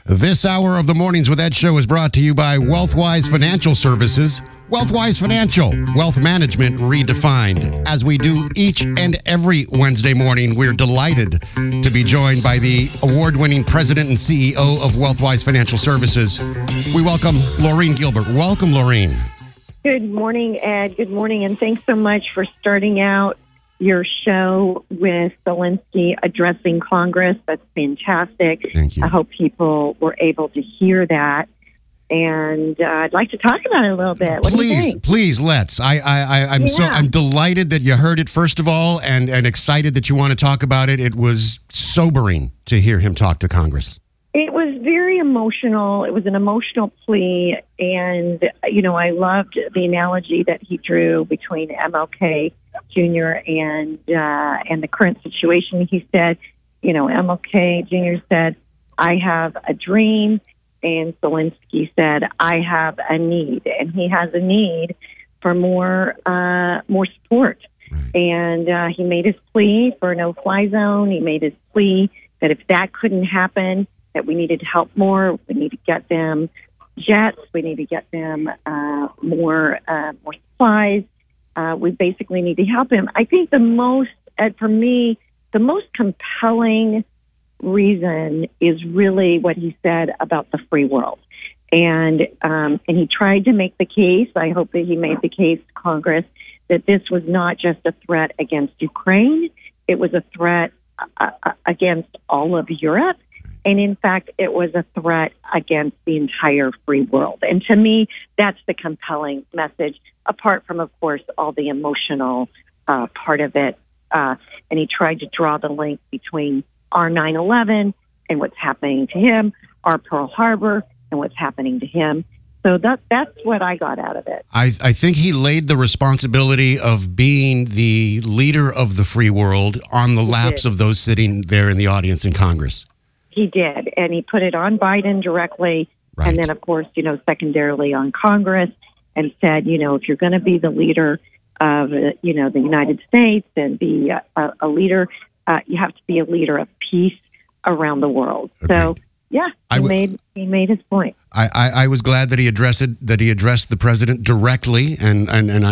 This hour of the Mornings with Ed show is brought to you by Wealthwise Financial Services. Wealthwise Financial, wealth management redefined. As we do each and every Wednesday morning, we're delighted to be joined by the award-winning president and CEO of Wealthwise Financial Services. We welcome Laureen Gilbert. Welcome, Laureen. Good morning, Ed. Good morning, and thanks so much for starting out your show with Zelensky addressing Congress. That's fantastic. Thank you. I hope people were able to hear that. And I'd like to talk about it a little bit. What do you think? Please, let's. I'm delighted that you heard it first of all, and excited that you want to talk about it. It was sobering to hear him talk to Congress. It was very emotional. It was an emotional plea, and I loved the analogy that he drew between MLK Jr. and the current situation. He said, MLK Jr. said, "I have a dream." And Zelensky said, "I have a need," and he has a need for more support. Right. And he made his plea for a no-fly zone. He made his plea that if that couldn't happen, that we needed to help more. We need to get them jets. We need to get them more supplies. We basically need to help him. I think for me, the most compelling reason is really what he said about the free world. And he tried to make the case, I hope that he made the case to Congress, that this was not just a threat against Ukraine, it was a threat against all of Europe. And in fact, it was a threat against the entire free world. And to me, that's the compelling message, apart from, of course, all the emotional part of it. And he tried to draw the link between our 9/11 and what's happening to him, our Pearl Harbor and what's happening to him. So that's what I got out of it. I think he laid the responsibility of being the leader of the free world on the laps of those sitting there in the audience in Congress. He did, and he put it on Biden directly, Right. And then, of course, secondarily on Congress, and said, if you're going to be the leader of, the United States and be a leader, you have to be a leader of peace around the world. Agreed. So, yeah, he made his point. I was glad that he addressed the president directly, and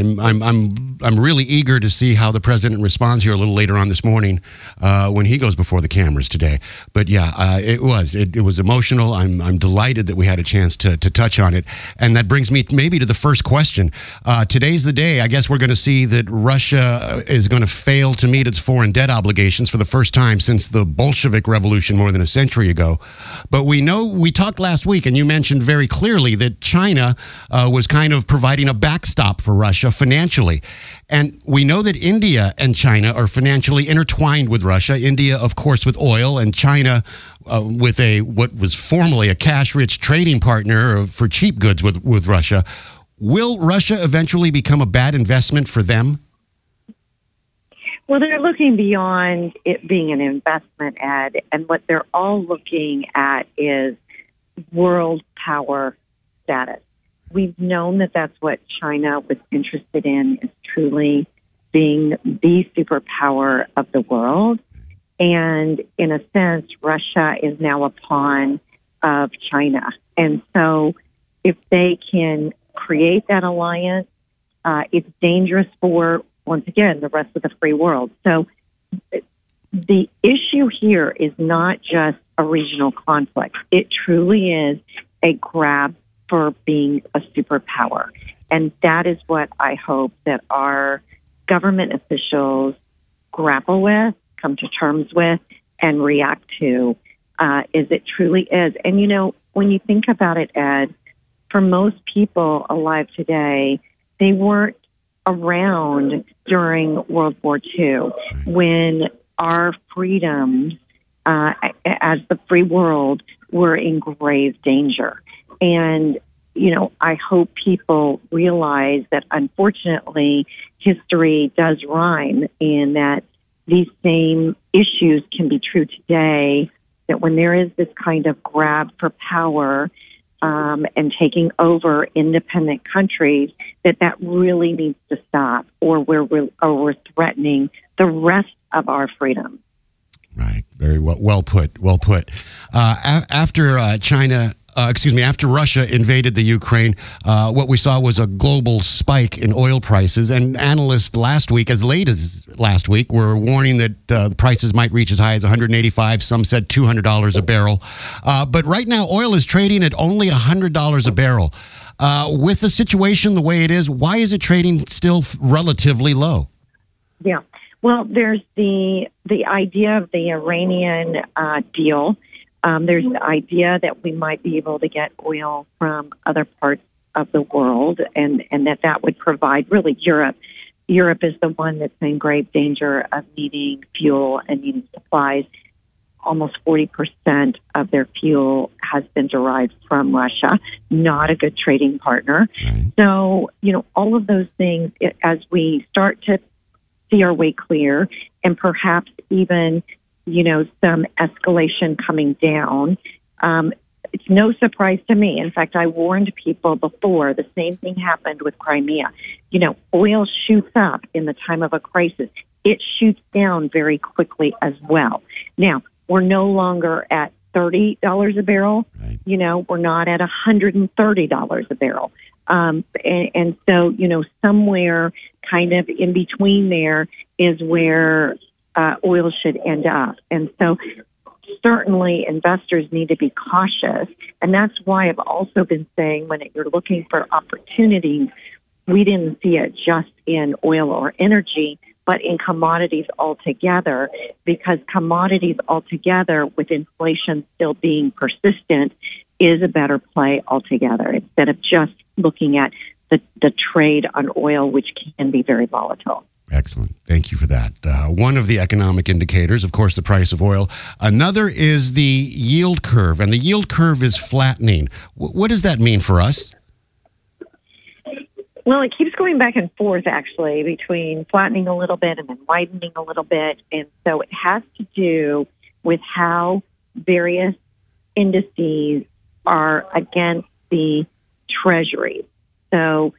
I'm really eager to see how the president responds here a little later on this morning when he goes before the cameras today. But yeah, it was emotional. I'm delighted that we had a chance to touch on it, and that brings me maybe to the first question. Today's the day. I guess we're going to see that Russia is going to fail to meet its foreign debt obligations for the first time since the Bolshevik Revolution more than a century ago. But we talked last week, and you mentioned very clearly that China was kind of providing a backstop for Russia financially. And we know that India and China are financially intertwined with Russia. India, of course, with oil, and China with what was formerly a cash-rich trading partner for cheap goods with Russia. Will Russia eventually become a bad investment for them? Well, they're looking beyond it being an investment, Ed, and what they're all looking at is world power status. We've known that that's what China was interested in, is truly being the superpower of the world. And in a sense, Russia is now a pawn of China. And so if they can create that alliance, it's dangerous for, once again, the rest of the free world. So the issue here is not just a regional conflict. It truly is a grab for being a superpower. And that is what I hope that our government officials grapple with, come to terms with, and react to, is it truly is. And, when you think about it, Ed, for most people alive today, they weren't around during World War II when our freedoms as the free world were in grave danger. And, I hope people realize that, unfortunately, history does rhyme in that these same issues can be true today, that when there is this kind of grab for power and taking over independent countries, that really needs to stop, or we're threatening the rest of our freedom. Right. Very well put. Well put. After after Russia invaded the Ukraine, what we saw was a global spike in oil prices. And analysts as late as last week, were warning that the prices might reach as high as $185. Some said $200 a barrel. But right now, oil is trading at only $100 a barrel. With the situation the way it is, why is it trading still relatively low? Yeah. Well, there's the idea of the Iranian deal. There's the idea that we might be able to get oil from other parts of the world, and that would provide really Europe. Europe is the one that's in grave danger of needing fuel and needing supplies. Almost 40% of their fuel has been derived from Russia, not a good trading partner. Right. So, all of those things, as we start to see our way clear and perhaps even, some escalation coming down, it's no surprise to me. In fact, I warned people before. The same thing happened with Crimea. Oil shoots up in the time of a crisis. It shoots down very quickly as well. Now, we're no longer at $30 a barrel. Right. We're not at $130 a barrel. And so, somewhere kind of in between there is where oil should end up. And so certainly investors need to be cautious. And that's why I've also been saying when you're looking for opportunities, we didn't see it just in oil or energy, but in commodities altogether, because commodities altogether, with inflation still being persistent, is a better play altogether instead of just looking at the trade on oil, which can be very volatile. Excellent. Thank you for that. One of the economic indicators, of course, the price of oil. Another is the yield curve, and the yield curve is flattening. What does that mean for us? Well, it keeps going back and forth, actually, between flattening a little bit and then widening a little bit. And so it has to do with how various indices are against the treasuries. So,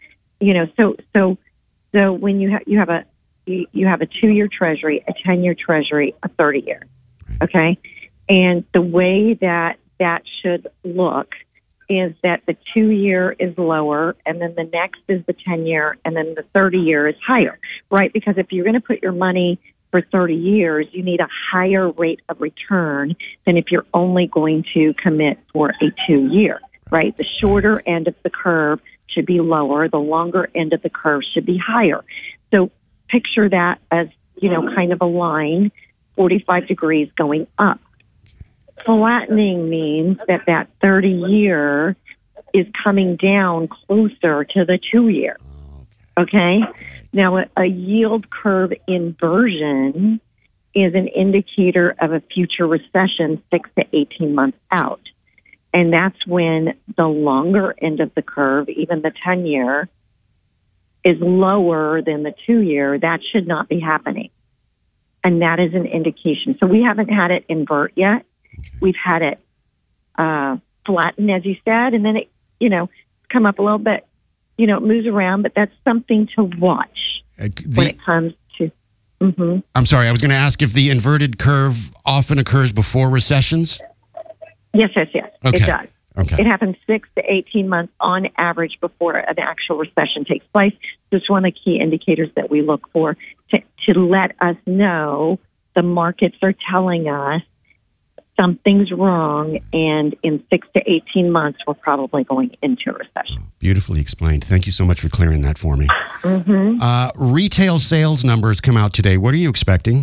so when you have a 2-year treasury, a 10-year treasury, a 30-year, okay? And the way that should look is that the 2-year is lower, and then the next is the 10-year, and then the 30-year is higher, right? Because if you're going to put your money for 30 years, you need a higher rate of return than if you're only going to commit for a 2-year, right? The shorter end of the curve should be lower. The longer end of the curve should be higher. So picture that as, kind of a line, 45 degrees going up. Flattening means that 30-year is coming down closer to the 2-year. Okay? Now, a yield curve inversion is an indicator of a future recession 6 to 18 months out. And that's when the longer end of the curve, even the 10-year, is lower than the 2-year. That should not be happening. And that is an indication. So we haven't had it invert yet. We've had it flatten, as you said, and then it, come up a little bit. It moves around, but that's something to watch when it comes to. Mm-hmm. I'm sorry, I was going to ask if the inverted curve often occurs before recessions? Yes, Okay. It does. Okay. It happens 6 to 18 months on average before an actual recession takes place. So it's one of the key indicators that we look for to let us know the markets are telling us something's wrong, and in 6 to 18 months, we're probably going into a recession. Beautifully explained. Thank you so much for clearing that for me. Mm-hmm. Retail sales numbers come out today. What are you expecting?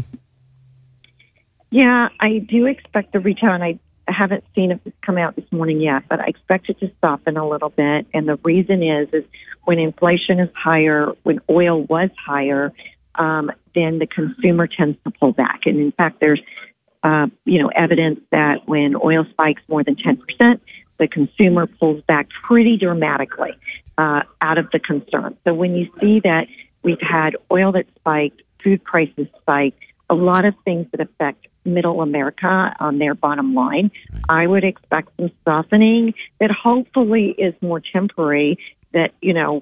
Yeah, I do expect the retail, and I haven't seen if it's come out this morning yet, but I expect it to soften a little bit. And the reason is when inflation is higher, when oil was higher, then the consumer tends to pull back. And in fact, there's evidence that when oil spikes more than 10%, the consumer pulls back pretty dramatically out of the concern. So when you see that we've had oil that spiked, food prices spiked, a lot of things that affect middle America on their bottom line, I would expect some softening that hopefully is more temporary, that,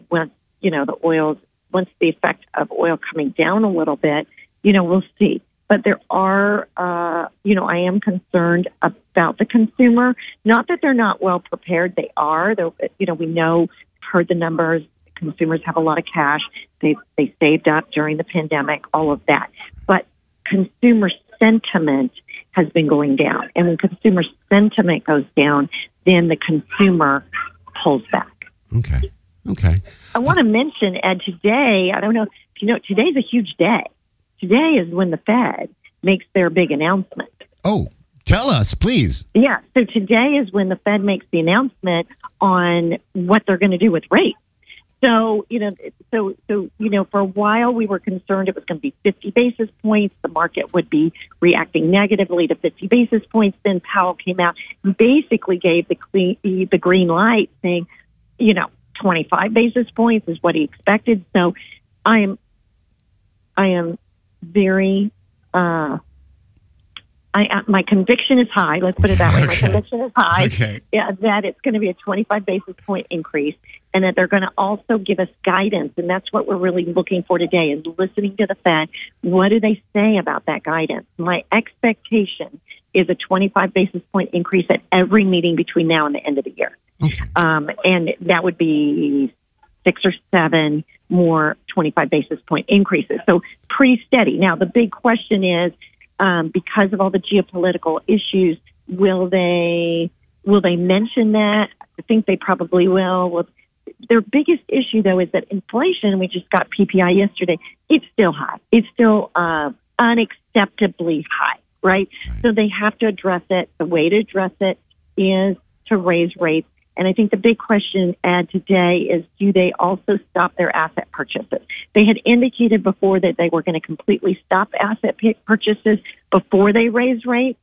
once the effect of oil coming down a little bit, we'll see. But there are, I am concerned about the consumer. Not that they're not well prepared. They are. We know, heard the numbers. Consumers have a lot of cash. They saved up during the pandemic, all of that. But consumer sentiment has been going down. And when consumer sentiment goes down, then the consumer pulls back. Okay. I want to mention, Ed, today, I don't know if you know, today's a huge day. Today is when the Fed makes their big announcement. Oh, tell us, please. Yeah, so today is when the Fed makes the announcement on what they're going to do with rates. So, for a while we were concerned it was going to be 50 basis points. The market would be reacting negatively to 50 basis points. Then Powell came out and basically gave the green light, saying, 25 basis points is what he expected. So I am very, my conviction is high. Let's put it that way. Okay. My conviction is high. Okay. Yeah, that it's going to be a 25 basis point increase, and that they're going to also give us guidance. And that's what we're really looking for today, is listening to the Fed. What do they say about that guidance? My expectation is a 25 basis point increase at every meeting between now and the end of the year. Okay. And that would be 6 or 7 more 25 basis point increases. So pretty steady. Now, the big question is, because of all the geopolitical issues, will they mention that? I think they probably will. Well, their biggest issue, though, is that inflation, we just got PPI yesterday, it's still high. It's still unacceptably high, right? So they have to address it. The way to address it is to raise rates. And I think the big question, Ed, today is, do they also stop their asset purchases? They had indicated before that they were going to completely stop asset purchases before they raise rates.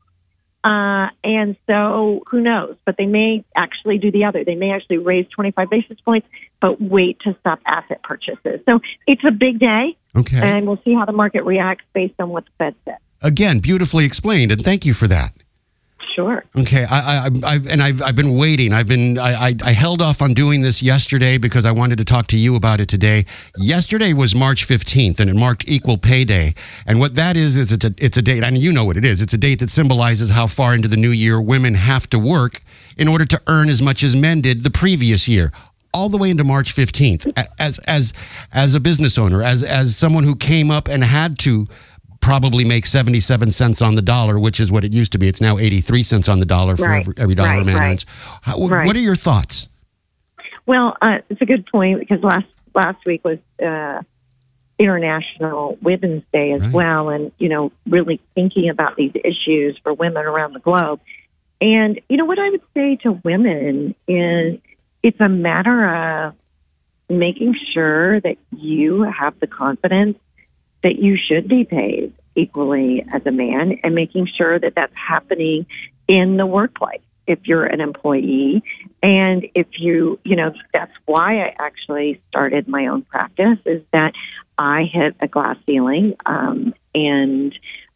And so who knows? But they may actually do the other. They may actually raise 25 basis points, but wait to stop asset purchases. So it's a big day. Okay. And we'll see how the market reacts based on what the Fed says. Again, beautifully explained, and thank you for that. Sure. Okay, I've been waiting. I held off on doing this yesterday because I wanted to talk to you about it today. Yesterday was March 15th, and it marked Equal Pay Day. And what that is it's a date, and you know what it is. It's a date that symbolizes how far into the new year women have to work in order to earn as much as men did the previous year, all the way into March 15th. As a business owner, as someone who came up and had to probably make 77 cents on the dollar, which is what it used to be. It's now 83 cents on the dollar for every dollar a man earns. What are your thoughts? Well, it's a good point, because last week was International Women's Day as well, and really thinking about these issues for women around the globe. And what I would say to women is, it's a matter of making sure that you have the confidence that you should be paid equally as a man, and making sure that that's happening in the workplace if you're an employee. And if that's why I actually started my own practice, is that I hit a glass ceiling, and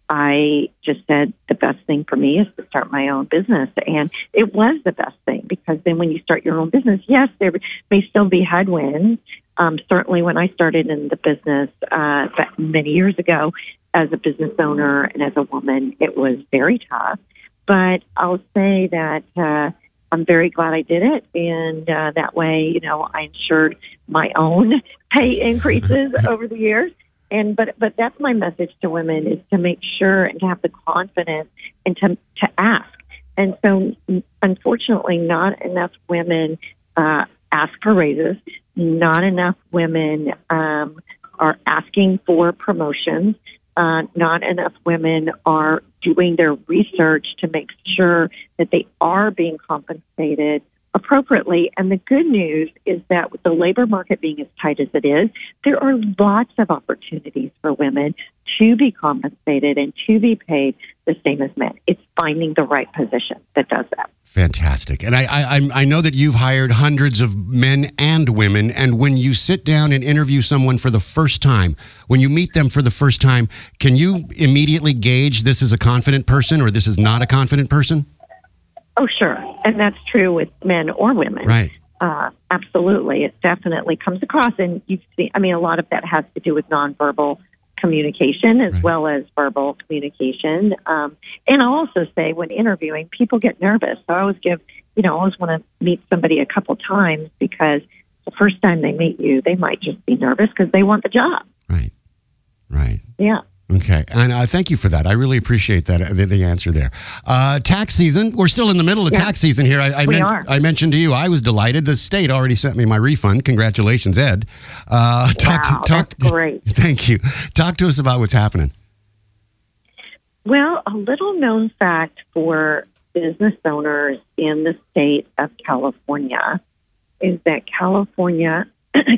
I just said the best thing for me is to start my own business. And it was the best thing, because then when you start your own business, yes, there may still be headwinds. Certainly when I started in the business many years ago as a business owner and as a woman, it was very tough. But I'll say that I'm very glad I did it. And that way, I ensured my own pay increases over the years. But that's my message to women, is to make sure and to have the confidence and to ask. And so, unfortunately, not enough women ask for raises. Not enough women are asking for promotions. Not enough women are doing their research to make sure that they are being compensated appropriately. And the good news is that with the labor market being as tight as it is, there are lots of opportunities for women to be compensated and to be paid the same as men. It's finding the right position that does that. Fantastic. And I know that you've hired hundreds of men and women, and when you sit down and interview someone for the first time, when you meet them for the first time, can you immediately gauge this is a confident person or this is not a confident person? Oh, sure. And that's true with men or women. Right. Absolutely. It definitely comes across. And you've seen, a lot of that has to do with nonverbal communication as Right. well as verbal communication. And I'll also say when interviewing, people get nervous. So I always I always want to meet somebody a couple times because the first time they meet you, they might just be nervous because they want the job. Right. Right. Yeah. Okay. And thank you for that. I really appreciate that, the answer there. Tax season. We're still in the middle of tax season here. We are. I mentioned to you, I was delighted. The state already sent me my refund. Congratulations, Ed. That's great. Thank you. Talk to us about what's happening. Well, a little known fact for business owners in the state of California is that California,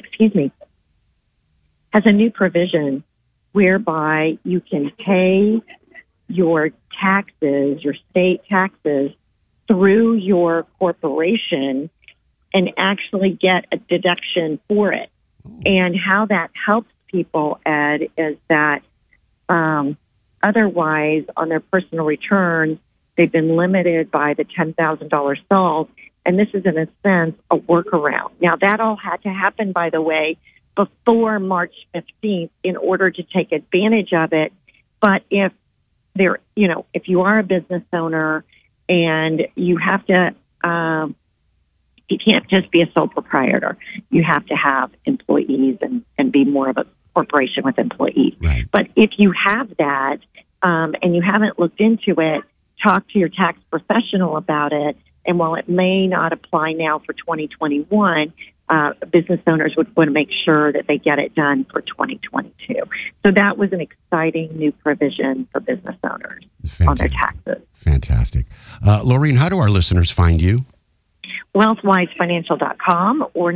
has a new provision whereby you can pay your taxes, your state taxes, through your corporation and actually get a deduction for it. And how that helps people, Ed, is that otherwise on their personal returns, they've been limited by the $10,000 SALT. And this is, in a sense, a workaround. Now, that all had to happen, by the way, before March 15th in order to take advantage of it. But if you are a business owner and you have to, you can't just be a sole proprietor. You have to have employees and be more of a corporation with employees. Right. But if you have that and you haven't looked into it, talk to your tax professional about it. And while it may not apply now for 2021, business owners would want to make sure that they get it done for 2022. So that was an exciting new provision for business owners on their taxes. Fantastic. Laureen, how do our listeners find you? WealthWiseFinancial.com or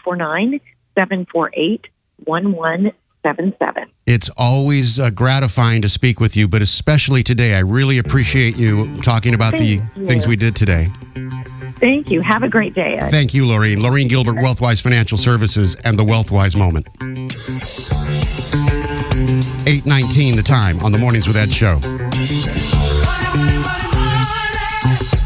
949-748-1177. It's always gratifying to speak with you, but especially today. I really appreciate you talking about the things we did today. Thank you. Have a great day, Ed. Thank you, Laureen. Laureen Gilbert, WealthWise Financial Services, and the WealthWise Moment. 8:19 the time on the Mornings with Ed show.